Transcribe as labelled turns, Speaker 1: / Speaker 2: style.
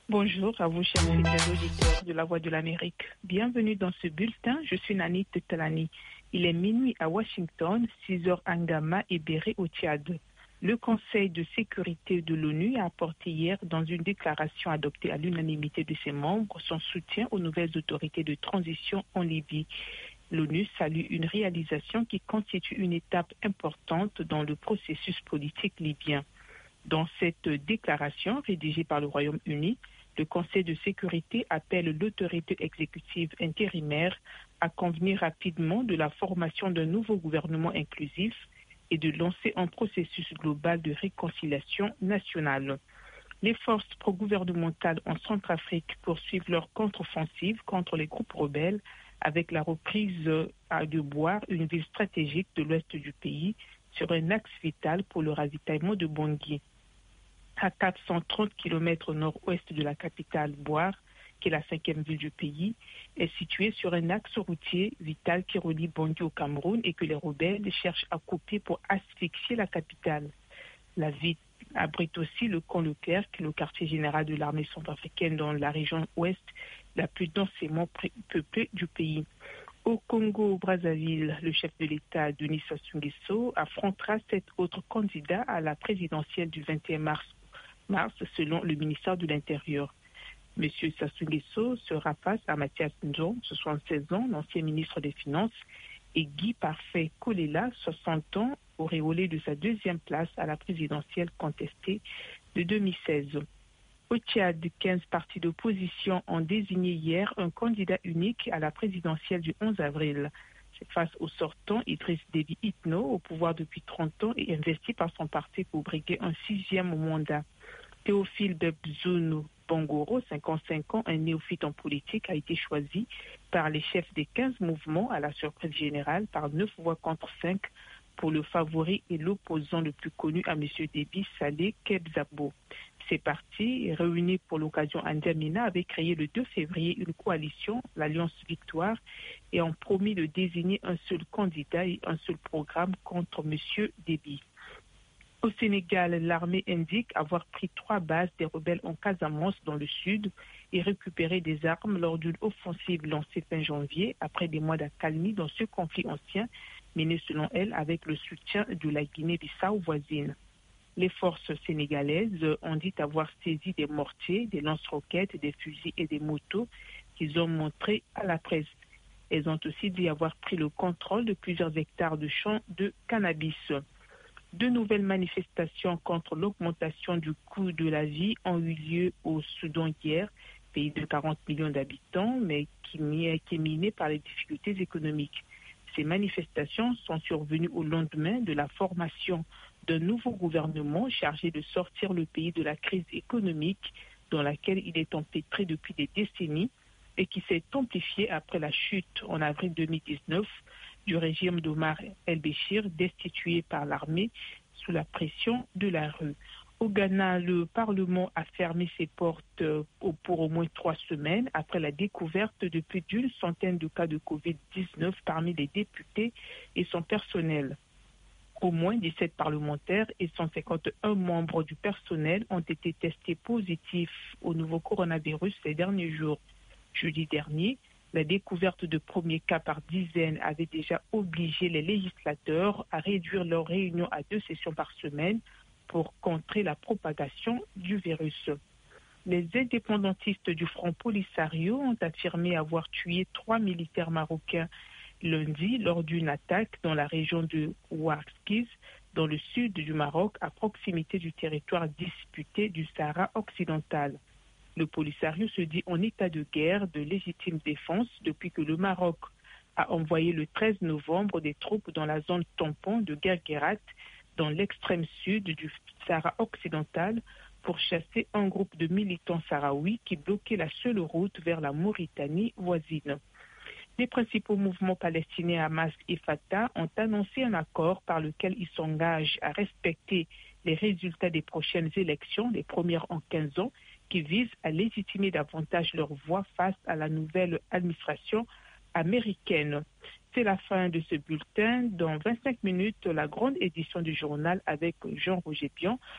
Speaker 1: Bonjour à vous, chers fidèles auditeurs de la Voix de l'Amérique. Bienvenue dans ce bulletin. Je suis Nanit Talani. Il est minuit à Washington, 6 heures à Ngama et Béré au Tchad. Le Conseil de sécurité de l'ONU a apporté hier, dans une déclaration adoptée à l'unanimité de ses membres, son soutien aux nouvelles autorités de transition en Libye. L'ONU salue une réalisation qui constitue une étape importante dans le processus politique libyen. Dans cette déclaration rédigée par le Royaume-Uni, le Conseil de sécurité appelle l'autorité exécutive intérimaire à convenir rapidement de la formation d'un nouveau gouvernement inclusif et de lancer un processus global de réconciliation nationale. Les forces pro-gouvernementales en Centrafrique poursuivent leur contre-offensive contre les groupes rebelles avec la reprise de Bouar, une ville stratégique de l'ouest du pays, sur un axe vital pour le ravitaillement de Bangui. À 430 km au nord-ouest de la capitale, Bouar, qui est la 5e ville du pays, est située sur un axe routier vital qui relie Bangui au Cameroun et que les rebelles cherchent à couper pour asphyxier la capitale. La ville abrite aussi le camp Leclerc, qui est le quartier général de l'armée centrafricaine dans la région ouest, la plus densément peuplée du pays. Au Congo-Brazzaville, le chef de l'État, Denis Sassou Nguesso, affrontera 7 autres candidats à la présidentielle du 21 mars, selon le ministère de l'Intérieur. M. Sassou Nguesso sera face à Mathias Ndjon, 76 ans, l'ancien ministre des Finances, et Guy Parfait Kolela, 60 ans, auréolé de sa deuxième place à la présidentielle contestée de 2016. Au Tchad, 15 partis d'opposition ont désigné hier un candidat unique à la présidentielle du 11 avril. C'est face au sortant Idriss Déby Itno, au pouvoir depuis 30 ans et investi par son parti pour briguer un 6e mandat. Théophile Bebzounou Bangoro, 55 ans, un néophyte en politique, a été choisi par les chefs des 15 mouvements à la surprise générale par 9 voix contre 5 pour le favori et l'opposant le plus connu à M. Déby, Saleh Kebzabo. Ces partis, réunis pour l'occasion à N'Djamena, avaient créé le 2 février une coalition, l'Alliance Victoire, et ont promis de désigner un seul candidat et un seul programme contre M. Déby. Au Sénégal, l'armée indique avoir pris 3 bases des rebelles en Casamance dans le sud et récupéré des armes lors d'une offensive lancée fin janvier après des mois d'accalmie dans ce conflit ancien, mené selon elle avec le soutien de la Guinée-Bissau voisine. Les forces sénégalaises ont dit avoir saisi des mortiers, des lance-roquettes, des fusils et des motos qu'ils ont montrés à la presse. Elles ont aussi dit avoir pris le contrôle de plusieurs hectares de champs de cannabis. 2 nouvelles manifestations contre l'augmentation du coût de la vie ont eu lieu au Soudan hier, pays de 40 millions d'habitants, mais qui est miné par les difficultés économiques. Ces manifestations sont survenues au lendemain de la formation d'un nouveau gouvernement chargé de sortir le pays de la crise économique dans laquelle il est empêtré depuis des décennies et qui s'est amplifiée après la chute en avril 2019 du régime d'Omar el-Béchir, destitué par l'armée sous la pression de la rue. Au Ghana, le Parlement a fermé ses portes pour au moins 3 semaines après la découverte de plus d'une centaine de cas de Covid-19 parmi les députés et son personnel. Au moins 17 parlementaires et 151 membres du personnel ont été testés positifs au nouveau coronavirus ces derniers jours. Jeudi dernier, la découverte de premiers cas par dizaines avait déjà obligé les législateurs à réduire leurs réunions à 2 sessions par semaine pour contrer la propagation du virus. Les indépendantistes du Front Polisario ont affirmé avoir tué 3 militaires marocains lundi lors d'une attaque dans la région de Ouarskiz, dans le sud du Maroc, à proximité du territoire disputé du Sahara occidental. Le Polisario se dit en état de guerre de légitime défense depuis que le Maroc a envoyé le 13 novembre des troupes dans la zone tampon de Guerguerat, dans l'extrême sud du Sahara occidental, pour chasser un groupe de militants sahraouis qui bloquaient la seule route vers la Mauritanie voisine. Les principaux mouvements palestiniens Hamas et Fatah ont annoncé un accord par lequel ils s'engagent à respecter les résultats des prochaines élections, les premières en 15 ans, qui visent à légitimer davantage leur voix face à la nouvelle administration américaine. C'est la fin de ce bulletin. Dans 25 minutes, la grande édition du journal avec Jean-Roger Bian.